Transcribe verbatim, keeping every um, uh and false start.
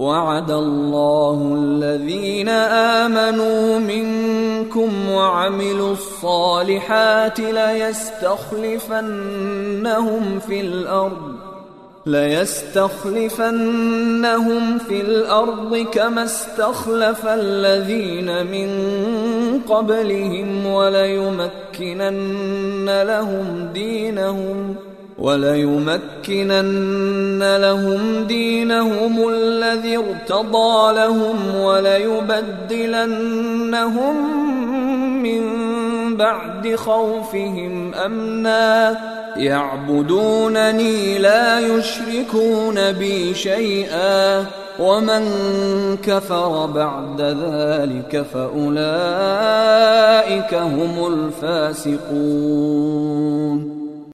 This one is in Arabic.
وعد الله الذين آمنوا منكم وعملوا الصالحات ليستخلفنهم في الأرض ليستخلفنهم في الأرض كما استخلف الذين من قبلهم وليمكنن لهم دينهم وليمكنن لهم دينهم الذي ارتضى لهم وليبدلنهم من بعد خوفهم أمنا يعبدونني لا يشركون بي شيئا ومن كفر بعد ذلك فأولئك هم الفاسقون.